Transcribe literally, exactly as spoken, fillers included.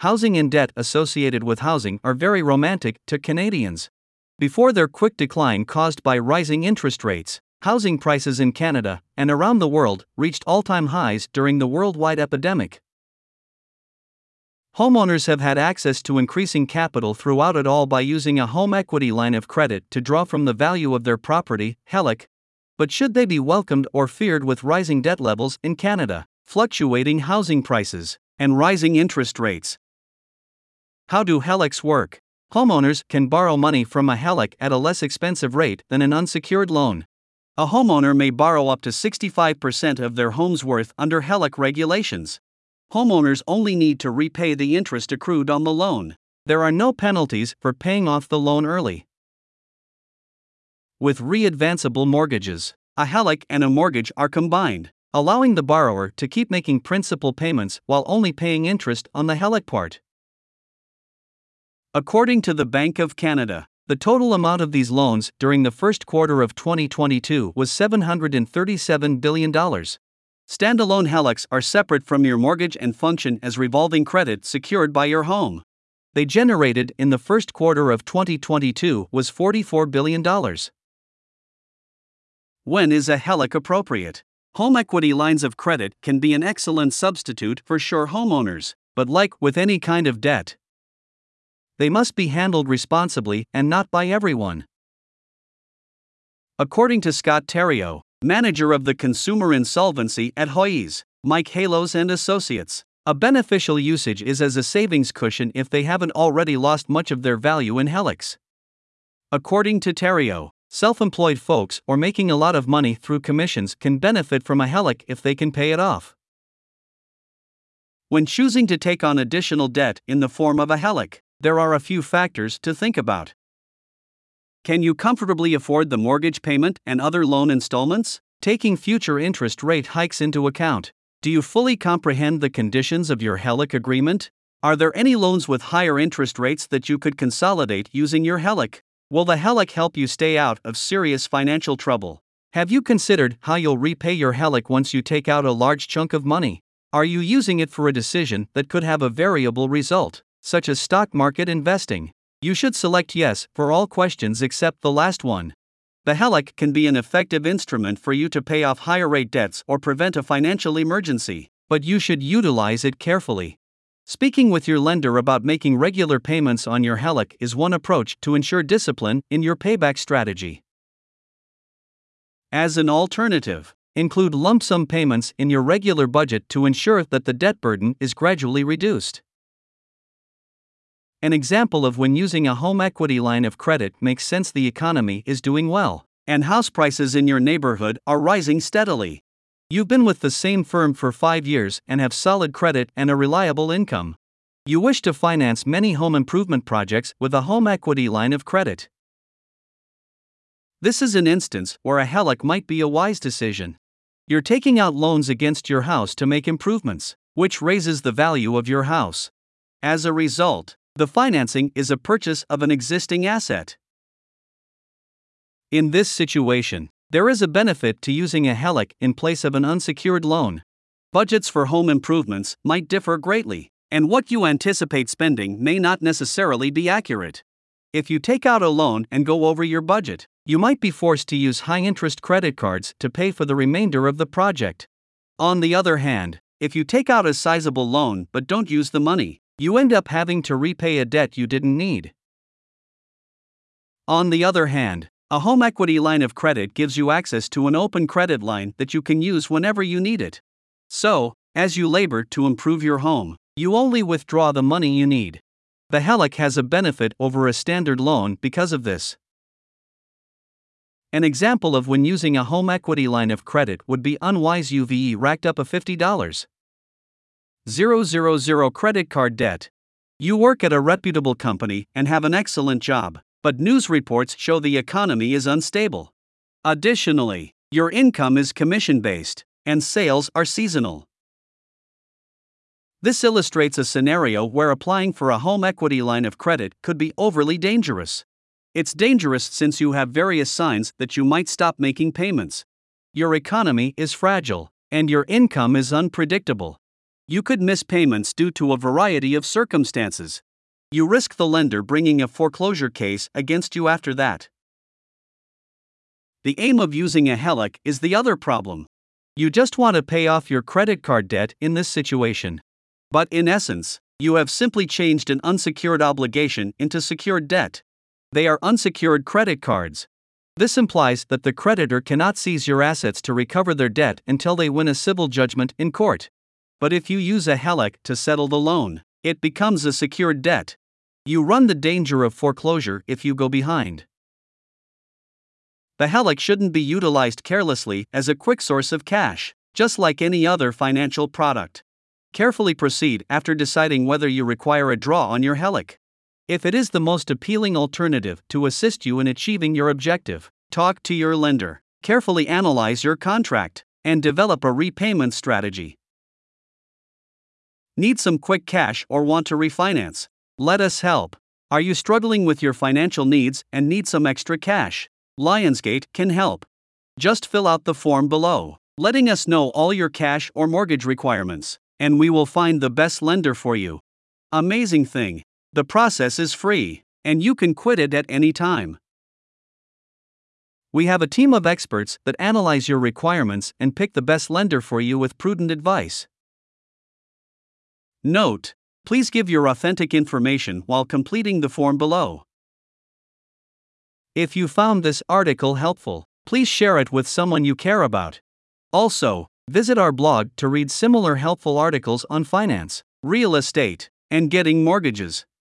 Housing and debt associated with housing are very romantic to Canadians. Before their quick decline caused by rising interest rates, housing prices in Canada and around the world reached all-time highs during the worldwide epidemic. Homeowners have had access to increasing capital throughout it all by using a home equity line of credit to draw from the value of their property, H E L C. But should they be welcomed or feared with rising debt levels in Canada, fluctuating housing prices, and rising interest rates? How do H E L Cs work? Homeowners can borrow money from a H E L C at a less expensive rate than an unsecured loan. A homeowner may borrow up to sixty-five percent of their home's worth under H E L C regulations. Homeowners only need to repay the interest accrued on the loan. There are no penalties for paying off the loan early. With re-advanceable mortgages, a H E L C and a mortgage are combined, allowing the borrower to keep making principal payments while only paying interest on the H E L C part. According to the Bank of Canada, the total amount of these loans during the first quarter of twenty twenty-two was seven hundred thirty-seven billion dollars. Standalone H E L Cs are separate from your mortgage and function as revolving credit secured by your home. They generated in the first quarter of twenty twenty-two was forty-four billion dollars. When is a H E L C appropriate? Home equity lines of credit can be an excellent substitute for sure homeowners, but like with any kind of debt, they must be handled responsibly and not by everyone. According to Scott Theriault, manager of the consumer insolvency at Hoyes, Mike Halos and Associates, a beneficial usage is as a savings cushion if they haven't already lost much of their value in H E L Cs. According to Theriault, self-employed folks or making a lot of money through commissions can benefit from a H E L C if they can pay it off. When choosing to take on additional debt in the form of a H E L C, there are a few factors to think about. Can you comfortably afford the mortgage payment and other loan installments? Taking future interest rate hikes into account, do you fully comprehend the conditions of your H E L C agreement? Are there any loans with higher interest rates that you could consolidate using your H E L C? Will the H E L C help you stay out of serious financial trouble? Have you considered how you'll repay your H E L C once you take out a large chunk of money? Are you using it for a decision that could have a variable result, such as stock market investing? You should select yes for all questions except the last one. The H E L C can be an effective instrument for you to pay off higher rate debts or prevent a financial emergency, but you should utilize it carefully. Speaking with your lender about making regular payments on your H E L C is one approach to ensure discipline in your payback strategy. As an alternative, include lump sum payments in your regular budget to ensure that the debt burden is gradually reduced. An example of when using a home equity line of credit makes sense: the economy is doing well, and house prices in your neighborhood are rising steadily. You've been with the same firm for five years and have solid credit and a reliable income. You wish to finance many home improvement projects with a home equity line of credit. This is an instance where a H E L C might be a wise decision. You're taking out loans against your house to make improvements, which raises the value of your house. As a result, the financing is a purchase of an existing asset. In this situation, there is a benefit to using a H E L C in place of an unsecured loan. Budgets for home improvements might differ greatly, and what you anticipate spending may not necessarily be accurate. If you take out a loan and go over your budget, you might be forced to use high-interest credit cards to pay for the remainder of the project. On the other hand, if you take out a sizable loan but don't use the money, you end up having to repay a debt you didn't need. On the other hand, a home equity line of credit gives you access to an open credit line that you can use whenever you need it. So, as you labor to improve your home, you only withdraw the money you need. The H E L C has a benefit over a standard loan because of this. An example of when using a home equity line of credit would be unwise. U V E racked up a fifty thousand dollars credit card debt. You work at a reputable company and have an excellent job, but news reports show the economy is unstable. Additionally, your income is commission-based, and sales are seasonal. This illustrates a scenario where applying for a home equity line of credit could be overly dangerous. It's dangerous since you have various signs that you might stop making payments. Your economy is fragile, and your income is unpredictable. You could miss payments due to a variety of circumstances. You risk the lender bringing a foreclosure case against you after that. The aim of using a HELOC is the other problem. You just want to pay off your credit card debt in this situation. But in essence, you have simply changed an unsecured obligation into secured debt. They are unsecured credit cards. This implies that the creditor cannot seize your assets to recover their debt until they win a civil judgment in court. But if you use a HELOC to settle the loan, it becomes a secured debt. You run the danger of foreclosure if you go behind. The HELOC shouldn't be utilized carelessly as a quick source of cash, just like any other financial product. Carefully proceed after deciding whether you require a draw on your HELOC. If it is the most appealing alternative to assist you in achieving your objective, talk to your lender, carefully analyze your contract, and develop a repayment strategy. Need some quick cash or want to refinance? Let us help. Are you struggling with your financial needs and need some extra cash? Lionsgate can help. Just fill out the form below, letting us know all your cash or mortgage requirements, and we will find the best lender for you. Amazing thing. The process is free, and you can quit it at any time. We have a team of experts that analyze your requirements and pick the best lender for you with prudent advice. Note: please give your authentic information while completing the form below. If you found this article helpful, please share it with someone you care about. Also, visit our blog to read similar helpful articles on finance, real estate, and getting mortgages.